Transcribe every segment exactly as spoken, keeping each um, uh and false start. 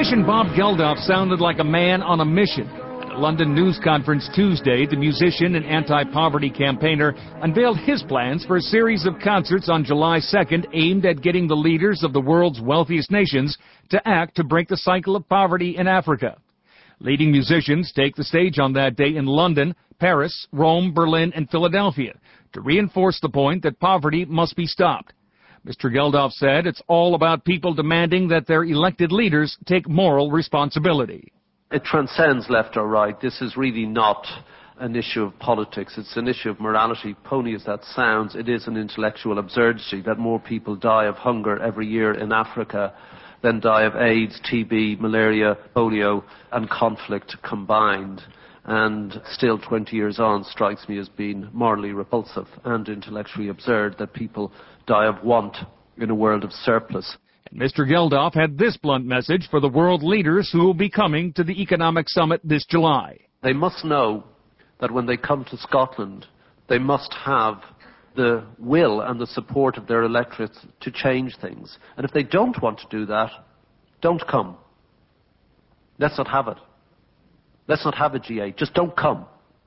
Musician Bob Geldof sounded like a man on a mission. At a London news conference Tuesday, the musician and anti-poverty campaigner unveiled his plans for a series of concerts on July second aimed at getting the leaders of the world's wealthiest nations to act to break the cycle of poverty in Africa. Leading musicians take the stage on that day in London, Paris, Rome, Berlin, and Philadelphia to reinforce the point that poverty must be stopped. Mister Geldof said it's all about people demanding that their elected leaders take moral responsibility. It transcends left or right. This is really not an issue of politics. It's an issue of morality. Pony as that sounds, it is an intellectual absurdity that more people die of hunger every year in Africa than die of AIDS, T B, malaria, polio, and conflict combined. And still, twenty years on, strikes me as being morally repulsive and intellectually absurd that people die of want in a world of surplus. And Mister Geldof had this blunt message for the world leaders who will be coming to the economic summit this July. They must know that when they come to Scotland, they must have the will and the support of their electorates to change things. And if they don't want to do that, don't come. Let's not have it. Let's not have a G eight. Just don't come.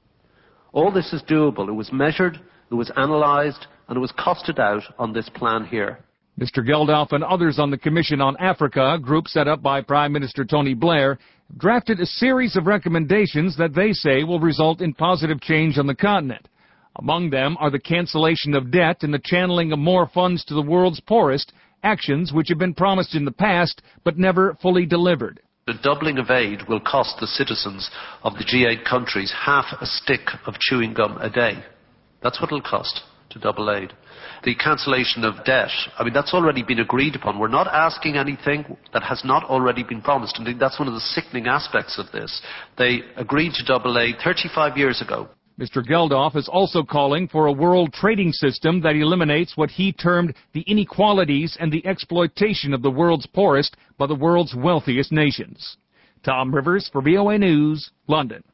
All this is doable. It was measured, it was analysed, and it was costed out on this plan here. Mister Geldof and others on the Commission on Africa, a group set up by Prime Minister Tony Blair, drafted a series of recommendations that they say will result in positive change on the continent. Among them are the cancellation of debt and the channeling of more funds to the world's poorest, actions which have been promised in the past but never fully delivered. The doubling of aid will cost the citizens of the G eight countries half a stick of chewing gum a day. That's what it'll cost to double aid. The cancellation of debt, I mean, that's already been agreed upon. We're not asking anything that has not already been promised. And that's one of the sickening aspects of this. They agreed to double aid thirty-five years ago. Mister Geldof is also calling for a world trading system that eliminates what he termed the inequalities and the exploitation of the world's poorest by the world's wealthiest nations. Tom Rivers for V O A News, London.